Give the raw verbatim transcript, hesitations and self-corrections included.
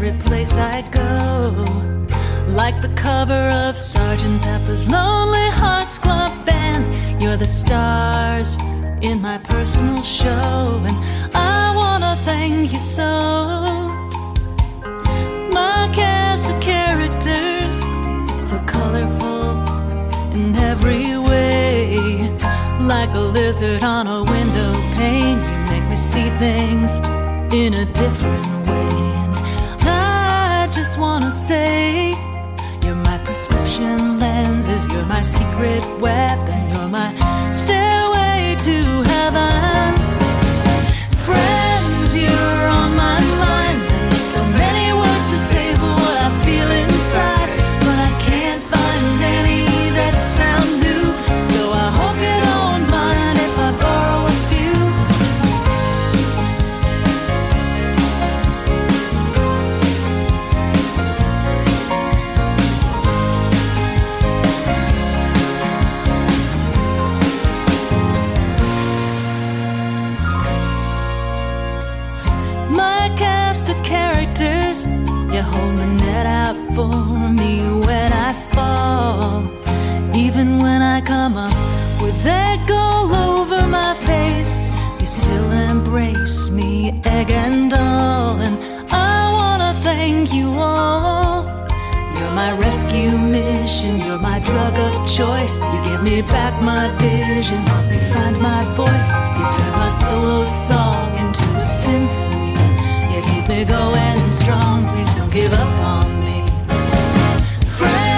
every place I go. Like the cover of Sergeant Pepper's Lonely Hearts Club Band. You're the stars in my personal show, and I wanna thank you so. My cast of characters, so colorful in every way. Like a lizard on a window pane, you make me see things in a different way. And I just wanna say, you're my prescription lenses, you're my secret weapon, you're my stairway to heaven. Friends, you're on my mind. There's so many words to say for what I feel inside, but I can't find any that sound new. So I hope you don't mind if I borrow a few. My cast of characters, you hold the net out for me when I fall. Even when I come up with egg all over my face, you still embrace me, egg and all. And I wanna thank you all. You're my rescue mission, you're my drug of choice. You give me back my vision, help me find my voice. You turn my solo song into a symphony. You keep me going strong, please don't give up on me. Friends,